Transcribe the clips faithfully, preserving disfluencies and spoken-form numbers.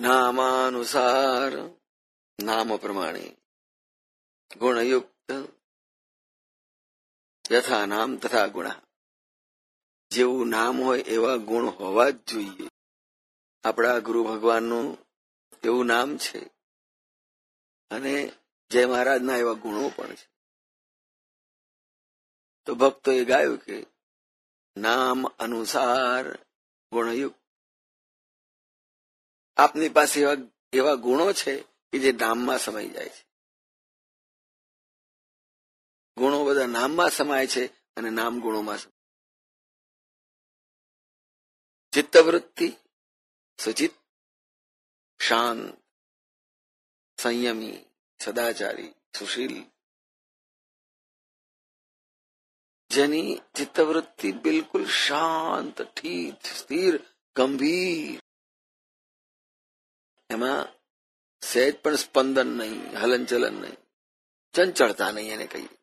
નામાનુસાર નામ પ્રમાણે ગુણયુક્ત યથા નામ તથા ગુણ. જેવું નામ હોય એવા ગુણ હોવા જ જોઈએ. આપણા ગુરુ ભગવાનનું એવું નામ છે અને જય મહારાજના એવા ગુણો પણ છે. તો ભક્તોએ ગાયું કે નામ અનુસાર ગુણયુક્ત. આપની પાસે એવા એવા ગુણો છે કે જે નામમાં સમાઈ જાય છે. ગુણો બધા નામમાં સમાય છે અને નામ ગુણોમાં સમાય. ચિત્તવૃત્તિ સુચિત, શાંત, સંયમી, સદાચારી, સુશીલ. જેની ચિત્તવૃત્તિ બિલકુલ શાંત, ઠીક, સ્થિર, ગંભીર, એમાં સહેજ પણ સ્પંદન નહીં, હલનચલન નહીં, ચંચળતા નહીં એને કહીએ.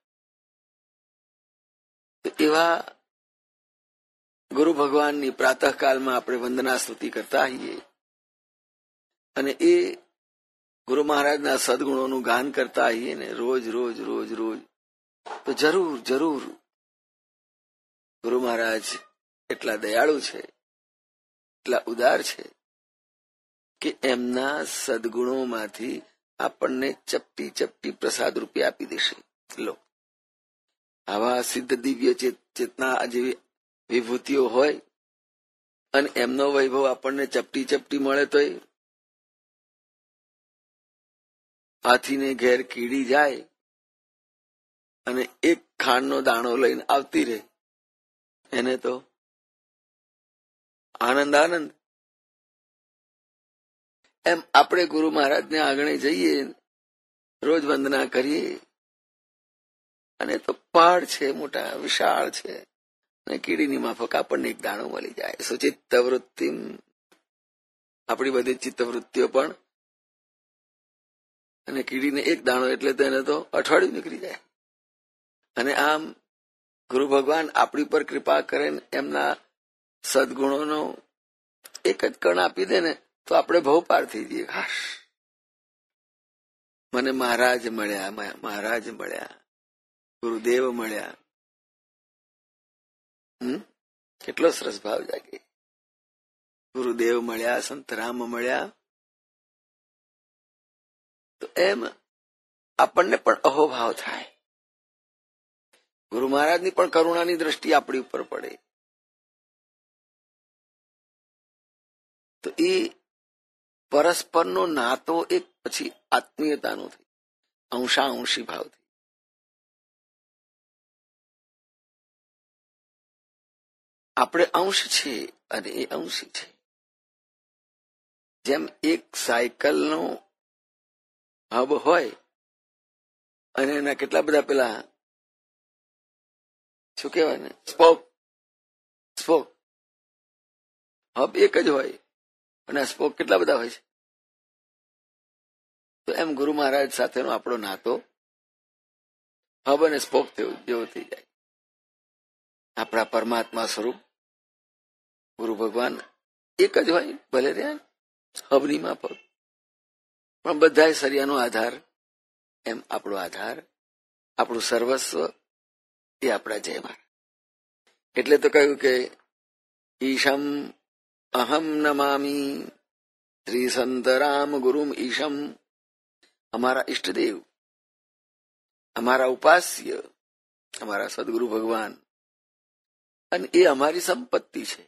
એવા ગુરુ ભગવાનની પ્રાતઃકાલમાં આપણે વંદના સ્તુતિ કરતા હોઈએ અને એ ગુરુ મહારાજના સદગુણોનું ગાન કરતા હોઈએ ને રોજ રોજ રોજ રોજ, તો જરૂર જરૂર ગુરુ મહારાજ એટલા દયાળુ છે, એટલા ઉદાર છે કે એમના સદગુણોમાંથી આપણને ચપટી ચપટી પ્રસાદ રૂપે આપી દેશે. લો, આવા સિદ્ધ દિવ્ય ચેતના જેવી વિભૂતિઓ હોય અને એમનો વૈભવ આપણને ચપટી ચપટી મળે તો હાથીને ઘેર કીડી જાય અને એક ખાંડનો દાણો લઈને આવતી રહે, એને તો આનંદ આનંદ. એમ આપણે ગુરુ મહારાજને આંગણે જઈએ, રોજ વંદના કરીએ અને તો પહાડ છે, મોટા વિશાળ છે, અને કીડીની માફક આપણને એક દાણો મળી જાય. સુચિત્ત વૃત્તિ, આપણી બધી ચિત્તવૃત્તિઓ પણ, અને કીડીને એક દાણો એટલે તેને તો અઠવાડિયું નીકળી જાય. અને આમ ગુરુ ભગવાન આપણી પર કૃપા કરે ને એમના સદગુણોનો એક જ કણ આપી દે ને તો આપણે બહુ પાર થઈ જઈએ. હાશ, મને મહારાજ મળ્યા, મહારાજ મળ્યા, ગુરુદેવ મળ્યા. હમ કેટલો સરસ ભાવ જાગે. ગુરુદેવ મળ્યા, સંતરામ મળ્યા, તો એમ આપણને પણ અહોભાવ થાય. ગુરુ મહારાજની પણ કરુણાની દ્રષ્ટિ આપણી ઉપર પડે. તો એ પરસ્પરનો નાતો એક પછી આત્મીયતાનો થઈ, અંશાંશી ભાવથી. આપણે અંશ છે અને એ અંશી છે. જેમ એક સાયકલનો હબ હોય અને એના કેટલા બધા પેલા શું કહેવાય ને, સ્પોક સ્પોક હબ એક જ હોય અને સ્પોક કેટલા બધા હોય છે. તો એમ ગુરુ મહારાજ સાથેનો આપણો નાતો હબ અને સ્પોક જેવો થઈ જાય. આપણા પરમાત્મા સ્વરૂપ ગુરુ ભગવાન એક જ હોય, ભલે રહ્યા હબની માફક, પણ બધા સરિયાનો આધાર. એમ આપણો આધાર, આપણું સર્વસ્વ એ આપણા જય મહારાજ. એટલે તો કહ્યું કે ઈશમ અહમ નમામી શ્રી સંત રામ ગુરુમ ઈશમ. અમારા ઈષ્ટદેવ, અમારા ઉપાસ્ય, અમારા સદગુરુ ભગવાન, અને એ અમારી સંપત્તિ છે.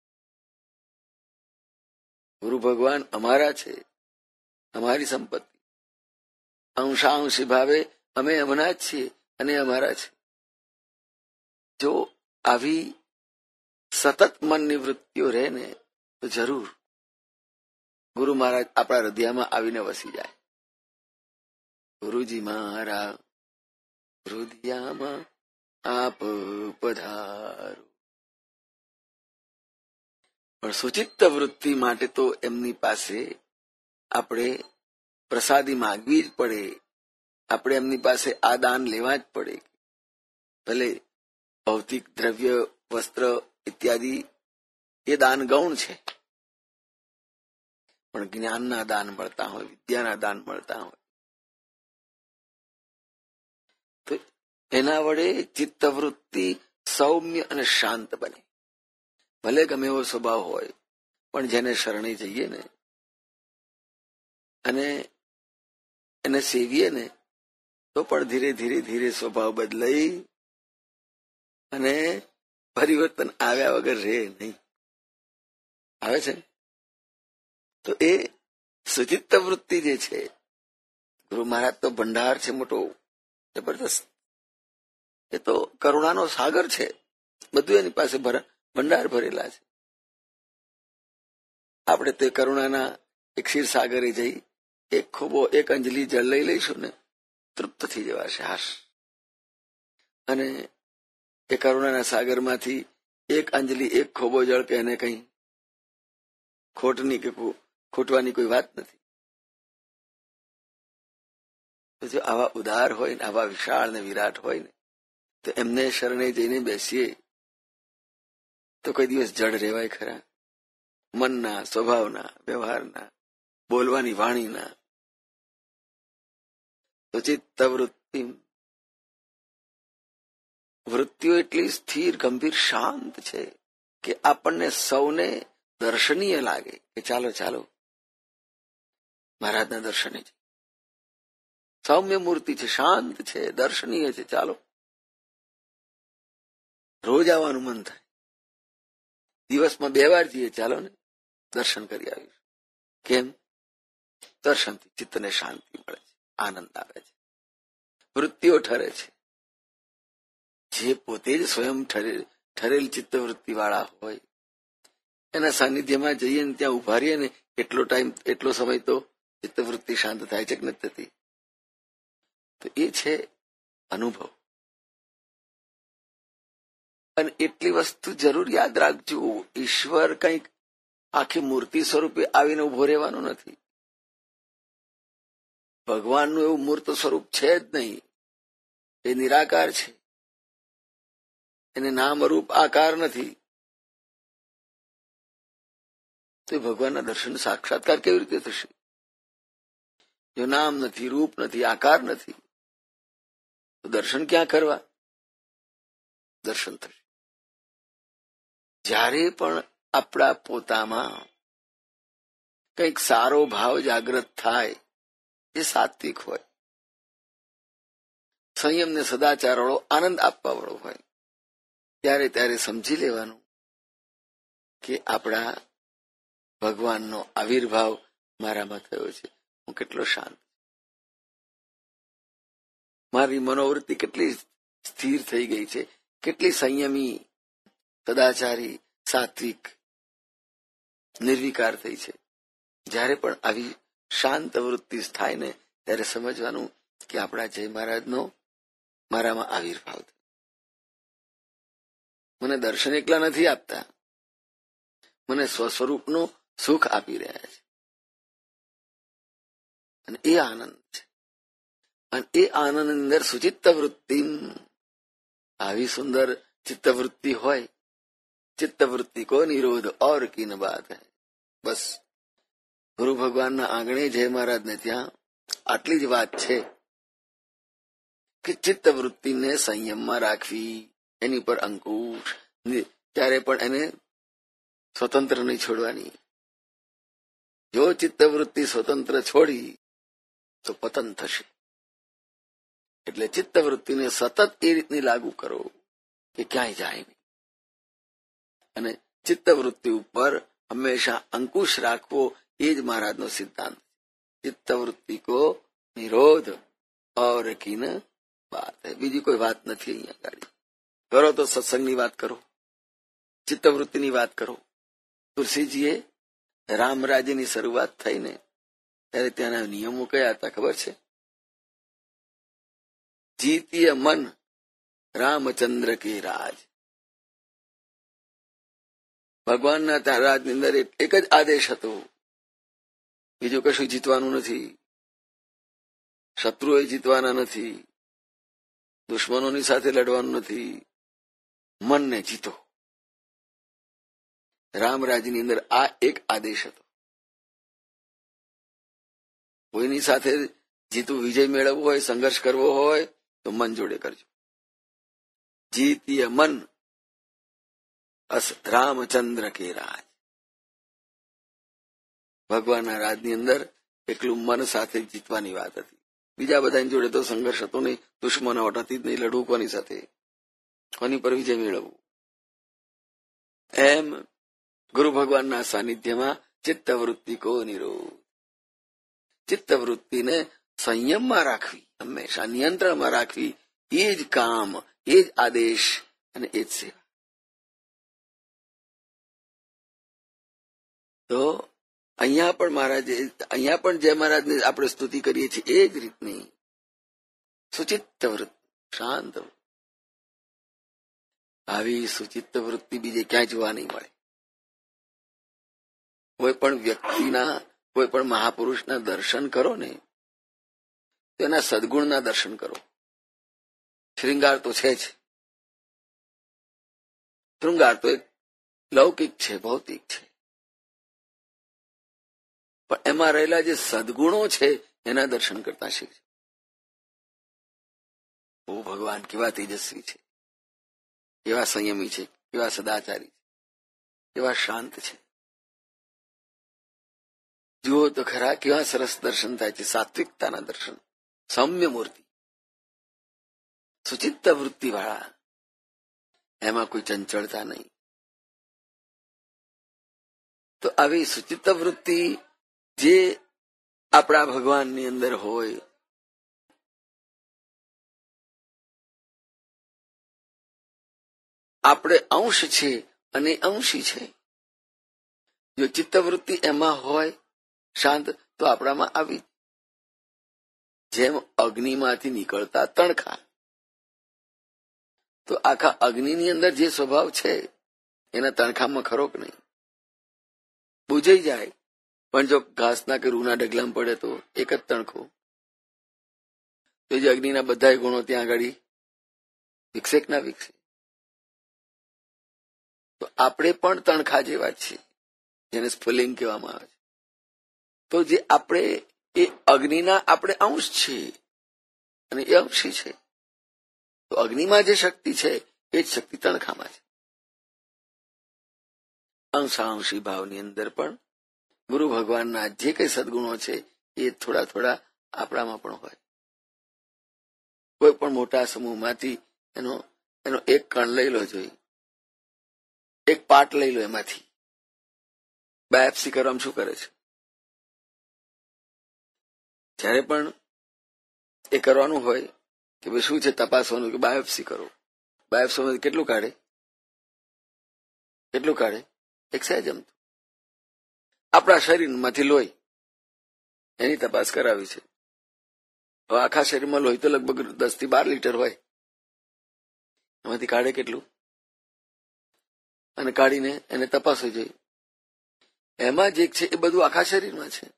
ગુરુ ભગવાન અમારા છે, અમારી સંપત્તિ. અંશાંશી ભાવે અમે એમના જ છીએ અને અમારા છે. જો આવી સતત મનની વૃત્તિઓ રહે ને તો જરૂર ગુરુ મહારાજ આપણા હૃદયમાં આવીને વસી જાય. ગુરુજી મારા હૃદયમાં આપ પધારો. પણ સુચિત્ત વૃત્તિ માટે તો એમની પાસે આપણે પ્રસાદી માગવી જ પડે. આપણે એમની પાસે આ દાન લેવા જ પડે. ભલે ભૌતિક દ્રવ્ય, વસ્ત્ર ઇત્યાદિ એ દાન ગૌણ છે, પણ જ્ઞાનના દાન મળતા હોય, વિદ્યાના દાન મળતા હોય તો એના વડે ચિત્તવૃત્તિ સૌમ્ય અને શાંત બને. ભલે ગમે એવો સ્વભાવ હોય, પણ જેને શરણે જઈએ ને અને એને સેવીએ ને તો પણ ધીરે ધીરે ધીરે સ્વભાવ બદલાઈ અને પરિવર્તન આવ્યા વગર રહે નહીં. આવે છે તો એ સુચિત્ત વૃત્તિ જે છે, ગુરુ મહારાજ તો ભંડાર છે મોટો જબરદસ્ત. એ તો કરુણાનો સાગર છે, બધું એની પાસે ભંડાર ભરેલા છે. આપણે તે કરુણાના એક ક્ષીરસાગરે જઈ એક ખોબો એક અંજલિ જળ લઈ લઈશું ને તૃપ્ત થઈ જવાશે હાશ. અને એ કરુણાના સાગરમાંથી એક અંજલિ એક ખોબો જળ કે એને કઈ ખોટની કે ખોટવાની કોઈ વાત નથી. તો જો આવા ઉદાર હોય ને આવા વિશાળ ને વિરાટ હોય ને તો એમને શરણે જઈને બેસીએ તો કોઈ દિવસ જડ રહેવાય ખરા? મનના, સ્વભાવના, વ્યવહારના, બોલવાની વાણીના. તો ચિત્ત વૃત્તિ વૃત્તિઓ એટલી સ્થિર, ગંભીર, શાંત છે કે આપણને સૌને દર્શનીય લાગે કે ચાલો ચાલો મહારાજના દર્શને છે. સૌમ્ય મૂર્તિ છે, શાંત છે, દર્શનીય છે, ચાલો. રોજ આવવાનું મન થાય. દિવસમાં બે વાર જઈએ, ચાલો ને દર્શન કરી આવીશું. કેમ? દર્શનથી ચિત્તને શાંતિ મળે છે, આનંદ આવે છે, વૃત્તિઓ ઠરે છે. જે પોતે જ સ્વયં ઠરેલ ચિત્તવૃત્તિ વાળા હોય એના સાનિધ્યમાં જઈએ ને ત્યાં ઉભા રહીએ ને એટલો ટાઈમ એટલો સમય તો ચિત્તવૃત્તિ શાંત થાય છે કે નથી થતી? તો એ છે અનુભવ. અને એટલી વસ્તુ જરૂર યાદ રાખજો, ઈશ્વર કંઈક આખી મૂર્તિ સ્વરૂપે આવીને ઉભો રહેવાનું નથી. ભગવાનનું એવું મૂર્ત સ્વરૂપ છે જ નહીં. એ નિરાકાર છે, એને નામ રૂપ આકાર નથી. તો ભગવાનના દર્શન સાક્ષાત્કાર કેવી રીતે થશે? જો નામ નથી, રૂપ નથી, આકાર નથી તો દર્શન ક્યાં કરવા? દર્શન થશે જ્યારે પણ આપણા પોતામાં કંઈક સારો ભાવ જાગૃત થાય, જે સાત્વિક હોય, સંયમ ને સદાચાર વાળો, આનંદ આપવા વાળો હોય, ત્યારે ત્યારે સમજી લેવાનું કે આપણા ભગવાનનો આવિર્ભાવ મારામાં થયો છે. હું કેટલો શાંત, મારી મનોવૃત્તિ કેટલી સ્થિર થઈ ગઈ છે, કેટલી સંયમી, સદાચારી, સાત્વિક, નિર્વિકાર થઈ છે. જ્યારે પણ આવી શાંત વૃત્તિ થાય ને ત્યારે સમજવાનું કે આપણા જય મહારાજનો મારામાં આવિર્ભાવ થયો. મને દર્શન એકલા નથી આપતા, મને સ્વસ્વરૂપનું સુખ આપી રહ્યા છે. અને એ આનંદ છે. અને એ આનંદ અંદર સુચિત્ત વૃત્તિ, આવી સુંદર ચિત્તવૃત્તિ હોય, ચિત્તવૃત્તિ કો નિરોધ ઓર કી ન બાત હૈ. બસ ગુરુ ભગવાનના આંગણે જય મહારાજને ત્યાં આટલી જ વાત છે કે ચિત્તવૃત્તિને સંયમમાં રાખવી, એની પર અંકુશ, ત્યારે પણ એને સ્વતંત્ર નહીં છોડવાની. જો ચિત્તવૃત્તિ સ્વતંત્ર છોડી તો પતન થશે. એટલે ચિત્તવૃત્તિને સતત એ રીતની લાગુ કરો કે ક્યાંય જાય નહીં. અને ચિત્તવૃત્તિ ઉપર હંમેશા અંકુશ રાખવો, એ જ મહારાજનો સિદ્ધાંત. ચિત્તવૃત્તિ કો નિરોધ ઓર કી ન બાત હૈ. બીજી કોઈ વાત નથી અહીંયા ગાડી. કરો તો સત્સંગની વાત કરો, ચિત્તવૃત્તિની વાત કરો. તુલસીજીએ રામરાજ્યની શરૂઆત થઈને ત્યારે ત્યાંના નિયમો કયા હતા ખબર છે? જીતીય મન રામચંદ્ર કે રાજ. ભગવાનના ત્યાં રાજની અંદર એક જ આદેશ હતો, બીજું કશું જીતવાનું નથી, શત્રુએ જીતવાના નથી, દુશ્મનોની સાથે લડવાનું નથી, મનને જીતો. રામરાજની અંદર આ એક આદેશ હતો. કોઈની સાથે જીતું વિજય મેળવવો હોય, સંઘર્ષ કરવો હોય તો મન જોડે કરજો. જીતીય મન અસ રામચંદ્ર કે રાજ. ભગવાનના રાજની અંદર એકલું મન સાથે જીતવાની વાત હતી. બીજા બધાની જોડે તો સંઘર્ષ હતો નહીં, દુશ્મનાવટ હતી જ નહીં. લડવું કોની સાથે, કોની પર વિજય મેળવવું. એમ ગુરુ ભગવાનના સાનિધ્યમાં ચિત્તવૃત્તિ કો નિરોધ. ચિત્તવૃત્તિને સંયમમાં રાખવી, હંમેશા નિયંત્રણમાં રાખવી, એ જ કામ, એ જ આદેશ અને એ જ સેવા. તો અહીંયા પણ મહારાજે અહીંયા પણ જય મહારાજને આપણે સ્તુતિ કરીએ છીએ એ જ રીતની સુચિત્ત વૃત્તિ, શાંત. આવી સુચિત્ત વૃત્તિ બીજે ક્યાંય જોવા નહીં મળે. કોઈ પણ વ્યક્તિના, કોઈ પણ મહાપુરુષના દર્શન કરો ને તો એના સદગુણના દર્શન કરો. શૃંગાર તો છે જ, શૃંગાર તો એક લૌકિક છે, ભૌતિક છે, પણ એમાં રહેલા જે સદગુણો છે એના દર્શન કરતા શીખજો. ઓ ભગવાન કેવા તેજસ્વી છે, કેવા સંયમી છે, કેવા સદાચારી છે, કેવા શાંત છે. જુઓ તો ખરા કેવા સરસ દર્શન થાય છે. સાત્વિકતાના દર્શન, સૌમ્ય મૂર્તિ, સુચિત્ત વૃત્તિ વાળા, એમાં કોઈ ચંચળતા નહીં. તો આવી સુચિત્ત વૃત્તિ જે આપણા ભગવાનની અંદર હોય, આપણે અંશ છે અને અંશી છે. જો ચિત્તવૃત્તિ એમાં હોય શાંત, તો આપણામાં આવી, જેમ અગ્નિમાંથી નીકળતા તણખા, તો આખા અગ્નિની અંદર જે સ્વભાવ છે એના તણખામાં ખરો કે નહીં, બુજાઈ જાય. પણ જો ઘાસના કે રૂના ડગલામાં પડે તો એક જ તણખો, તો જે અગ્નિના બધા ગુણો ત્યાં આગળ વિકસે કે ના વિકસે. તો આપણે પણ તણખા જેવા જ છીએ, જેને સ્ફુલિંગ કહેવામાં આવે છે. તો જે આપણે એ અગ્નિના આપણે અંશ છીએ અને એ અંશી છે. તો અગ્નિમાં જે શક્તિ છે એ જ શક્તિ તણખામાં છે. અંશાંશી ભાવની અંદર પણ ગુરુ ભગવાનના જે કઈ સદગુણો છે એ થોડા થોડા આપણામાં પણ હોય. કોઈ પણ મોટા સમૂહમાંથી એનો એનો એક કણ લઈ લો, જોઈએ એક પાર્ટ લઈ લો, એમાંથી બાયોપ્સી કરવામાં શું કરે છે? જ્યારે પણ એ કરવાનું હોય કે ભાઈ શું છે તપાસવાનું, કે બાયોપ્સી કરો, બાયોપ્સીમાંથી કેટલું કાઢે, કેટલું કાઢે? એક સહેજ અમથું. આપણા શરીરમાંથી લોહી, એની તપાસ કરાવી છે. હવે આખા શરીરમાં લોહી તો લગભગ દસ થી બાર લીટર હોય, એમાંથી કાઢે કેટલું? અને કાઢીને એને તપાસવું જોઈએ. એમાં જે છે એ બધું આખા શરીરમાં છે.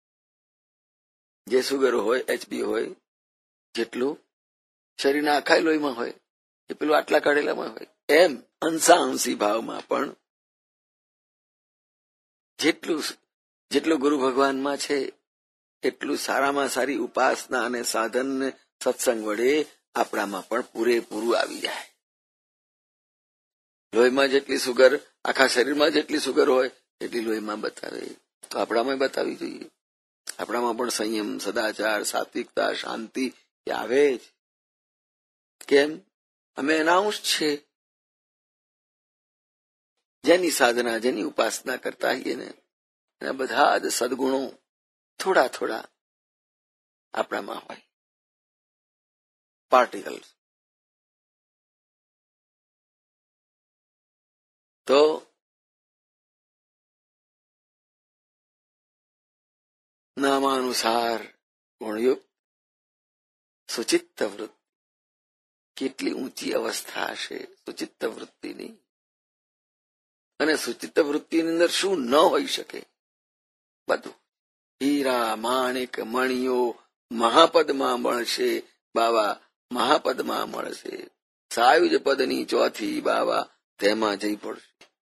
જે સુગર હોય, એચબી હોય, જેટલું શરીરના આખા લોહીમાં હોય એ પેલું આટલા કાઢેલામાં હોય. એમ અંશાંશી ભાવમાં પણ જેટલું જેટલું ગુરુ ભગવાનમાં છે એટલું સારામાં સારી ઉપાસના અને સાધન સત્સંગ વડે આપણામાં પણ પૂરેપૂરું આવી જાય. લોહીમાં જેટલી સુગર, આખા શરીરમાં જેટલી સુગર હોય એટલી લોહીમાં બતાવે, તો આપણામાં બતાવી જોઈએ. આપણામાં પણ સંયમ, સદાચાર, સાત્વિકતા, શાંતિ એ આવે જ. કેમ? અમે એના અંશ છે. જેની સાધના, જેની ઉપાસના કરતા હોઈએ ને એના બધા જ સદગુણો થોડા થોડા આપણામાં હોય, પાર્ટિકલ્સ. તો નામાનુસાર ગુણયુક્ત સુચિત્ત વૃત્તિ, કેટલી ઊંચી અવસ્થા હશે સુચિત્ત વૃત્તિની. અને સુચિત્ત વૃત્તિની અંદર શું ન હોઈ શકે? બધું. હીરા, માણિક, મણિયો મહાપદમાં મળશે બાવા, મહાપદમાં મળશે. સાયુજ પદની ચોથી બાવા, તેમાં જઈ પડશે.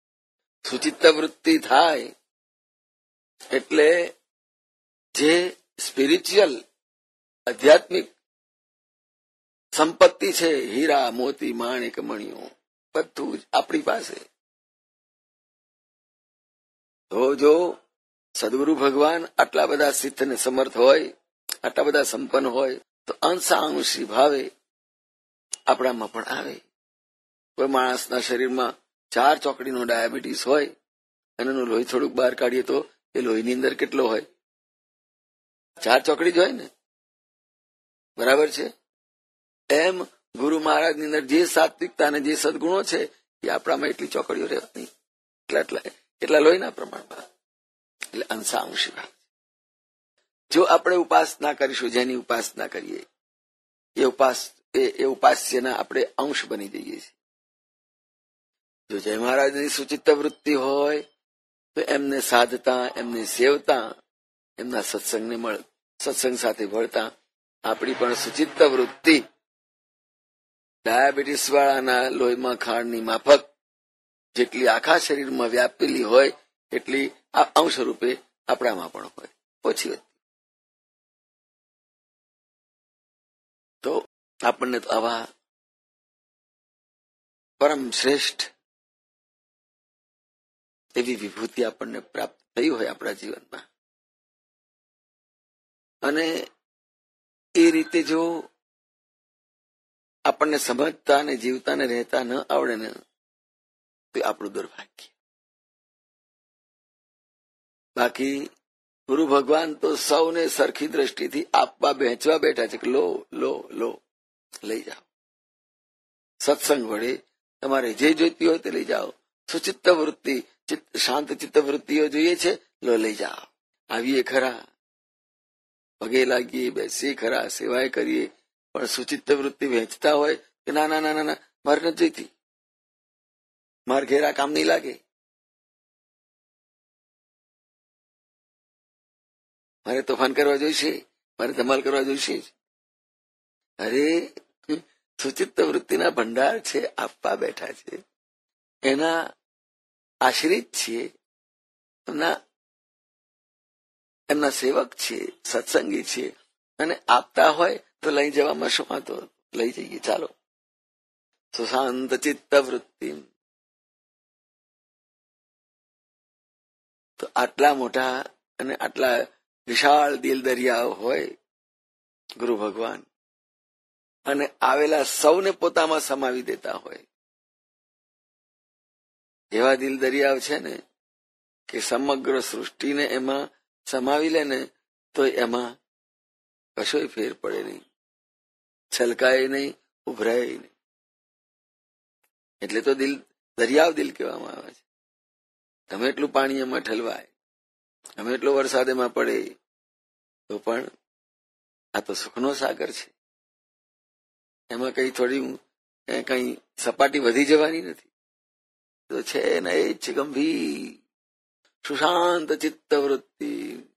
સુચિત્ત વૃત્તિ થાય એટલે જે સ્પિરિચ્યુઅલ આધ્યાત્મિક સંપત્તિ છે, હીરા મોતી માણેક મણિયો બધું જ આપણી પાસે. તો જો સદગુરુ ભગવાન આટલા બધા સિદ્ધ ને સમર્થ હોય, આટલા બધા સંપન્ન હોય, તો અંશાંશી ભાવે આપણામાં પણ આવે. કોઈ માણસના શરીરમાં ચાર ચોકડીનો ડાયાબિટીસ હોય અને એનું લોહી થોડુંક બહાર કાઢીએ તો એ લોહીની અંદર કેટલો હોય? ચાર ચોકડી જ હોય ને, બરાબર છે? એમ ગુરુ મહારાજની અંદર જે સાત્વિકતા અને જે સદગુણો છે એ આપણામાં એટલી ચોકડીઓ રહેવાની, એટલા એટલા એટલા લોહીના પ્રમાણમાં, એટલે અંશાંશી ભાવ. જો આપણે ઉપાસના કરીશું, જેની ઉપાસના કરીએ એ ઉપાસ એ ઉપાસ્યના આપણે અંશ બની જઈએ છીએ. જો જય મહારાજની સુચિત્ત વૃત્તિ હોય તો એમને સાધતા, એમને સેવતા, એમના સત્સંગને મળ સત્સંગ સાથે ભળતા આપણી પણ સુચિત્ત વૃત્તિ ડાયાબિટીસ વાળાના લોહીમાં ખાંડની માફક જેટલી આખા શરીરમાં વ્યાપેલી હોય એટલી આ અંશ રૂપે આપણામાં પણ હોય, ઓછી હતી. તો આપણને તો આવા પરમ શ્રેષ્ઠ એવી વિભૂતિ આપણને પ્રાપ્ત થઈ હોય આપણા જીવનમાં, અને એ રીતે જો આપણને સમજતા અને જીવતા ને રહેતા ન આવડે ને તો આપણું દુર્ભાગ્ય. બાકી ગુરુ ભગવાન તો સૌને સરખી દ્રષ્ટિથી આપવા વહેંચવા બેઠા છે કે લો લો લો લઈ જાઓ. સત્સંગ વડે તમારે જે જોઈતી હોય તે લઈ જાઓ. સુચિત્ત વૃત્તિ, શાંત ચિત્ત વૃત્તિઓ જોઈએ છે, લો લઈ જાઓ. આવીએ ખરા, પગે લાગીએ, બેસીએ ખરા, સેવાય કરીએ, પણ સુચિત્ત વૃત્તિ વહેંચતા હોય કે ના ના ના ના મારે નથી જોઈતી, મારે ઘેરા કામ નહીં લાગે, મારે તોફાન કરવા જોઈશે, મારે ધમાલ કરવા જોઈશે જ. અરે સુચિત્ત વૃત્તિના ભંડાર છે, આપવા બેઠા છે, એના આશ્રિત છીએ, એમના એમના સેવક છીએ, સત્સંગી છીએ, અને આપતા હોય તો લઈ જવામાં શું વાંધો? લઈ જઈએ, ચાલો. સુશાંત ચિત્ત વૃત્તિ. તો આટલા મોટા અને આટલા વિશાળ દિલ દરિયાઓ હોય ગુરુ ભગવાન, અને આવેલા સૌને પોતામાં સમાવી દેતા હોય એવા દિલ દરિયાઓ છે ને કે સમગ્ર સૃષ્ટિને એમાં સમાવી લે ને તો એમાં કશોય ફેર પડે નહીં, છલકાય નહીં, ઉભરાય નહીં. એટલે તો દિલ દરિયાવ દિલ કહેવામાં આવે છે. તમે એટલું પાણી એમાં ઠલવાય, તમે એટલો વરસાદ એમાં પડે, તો પણ આ તો સુખનો સાગર છે. એમાં કઈ થોડી કઈ સપાટી વધી જવાની નથી. તો છે ને એ જ ગંભીર સુશાંત ચિત્ત વૃત્તિ,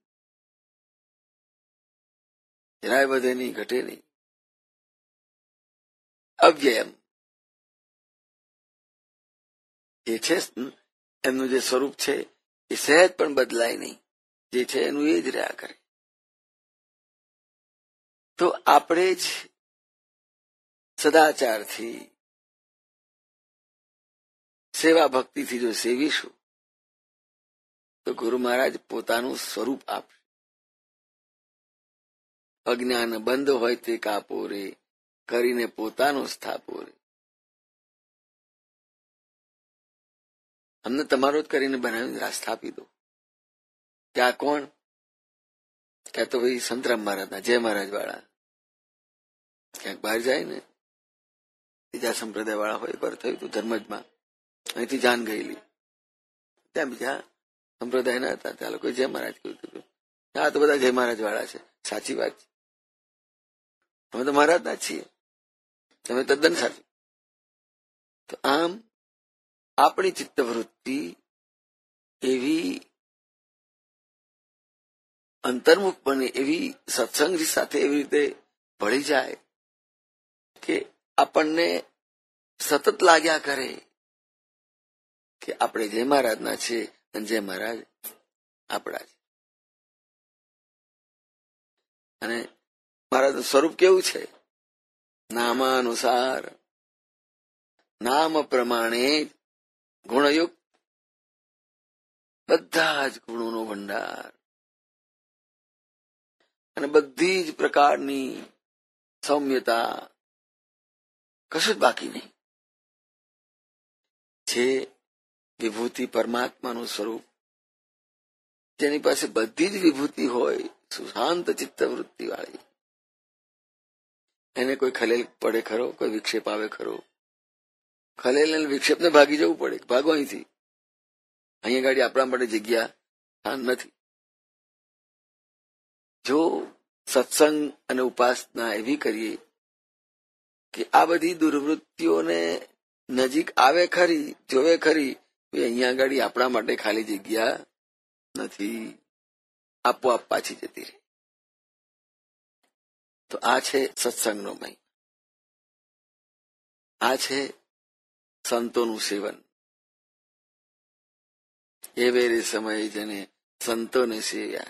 જરાય વધે નહીં, ઘટે નહીં, અવ્યયમ. એ છે એમનું જે સ્વરૂપ છે એ સહેજ પણ બદલાય નહીં, જે છે એનું એ જ રહ્યા કરે. તો આપણે જ સદાચારથી, સેવા ભક્તિથી જો સેવીશું તો ગુરુ મહારાજ પોતાનું સ્વરૂપ આપશે. અજ્ઞાન બંધ હોય તે કાપો રે, કરીને પોતાનો સ્થાપો રે. અમને તમારો જ કરીને બનાવીને રાસ્તા આપી દો. ત્યાં કોણ? ત્યાં તો ભાઈ સંતરામ મહારાજના, જય મહારાજ વાળા. ક્યાંક બહાર જાય ને, બીજા સંપ્રદાય વાળા હોય, પર થયું હતું ધર્મજમાં, અહીંથી જાન ગયેલી, ત્યાં બીજા સંપ્રદાયના હતા, ત્યાં લોકો જય મહારાજ કહ્યું હતું. આ તો બધા જય મહારાજ વાળા છે. સાચી વાત છે, અમે તો મહારાજ ના છીએ, તમે તદ્દન સાચું. તો આમ આપણી ચિત્તવૃત્તિ એવી અંતર્મુખ બને, એવી સત્સંગ સાથે એવી રીતે ભળી જાય કે આપણને સતત લાગ્યા કરે કે આપણે જય મહારાજના છીએ અને જય મહારાજ આપણા છે. અને મહારાજનું સ્વરૂપ કેવું છે? નામાનુસાર, નામ પ્રમાણે ગુણયુક્ત, બધા જ ગુણોનો ભંડાર અને બધી જ પ્રકારની સૌમ્યતા, કશું જ બાકી નહીં. જે વિભૂતિ પરમાત્માનું સ્વરૂપ, જેની પાસે બધી જ વિભૂતિ હોય, સુશાંત ચિત્તવૃત્તિ વાળી, એને કોઈ ખલેલ પડે ખરો? કોઈ વિક્ષેપ આવે ખરો? ખલેલ અને વિક્ષેપને ભાગી જવું પડે. ભાગો અહીંથી, અહીંયા ગાડી આપણા માટે જગ્યા સ્થાન નથી. જો સત્સંગ અને ઉપાસના એવી કરીએ કે આ બધી દુર્વૃત્તિઓને નજીક આવે ખરી, જોવે ખરી, અહીંયા આગળ આપણા માટે ખાલી જગ્યા નથી, આપોઆપ પાછી જતી રહે. તો આ છે સત્સંગનો મહિમા, આ છે સંતોનું સેવન. એ વેરે સમયે જેને સંતોને સેવ્યા.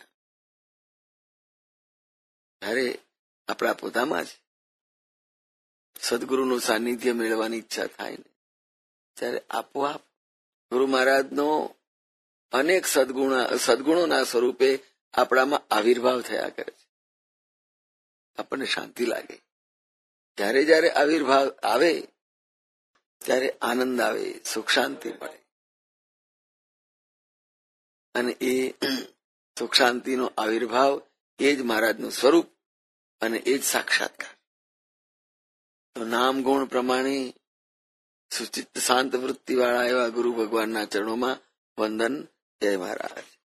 ત્યારે આપણા પોતામાં જ સદગુરુનું સાનિધ્ય મેળવવાની ઈચ્છા થાય ને, ત્યારે આપોઆપ ગુરુ મહારાજનો અનેક સદગુણ સદગુણોના સ્વરૂપે આપણામાં આવિર્ભાવ થયા કરે છે. આપણને શાંતિ લાગે. જ્યારે જ્યારે આવિર્ભાવ આવે ત્યારે આનંદ આવે, સુખ શાંતિ મળે. અને એ સુખ શાંતિનો આવિર્ભાવ એ જ મહારાજનું સ્વરૂપ અને એ જ સાક્ષાત્કાર. તો નામ ગુણ પ્રમાણે સુચિત્ત શાંત વૃત્તિવાળા એવા ગુરુ ભગવાનના ચરણોમાં વંદન. જય મહારાજ.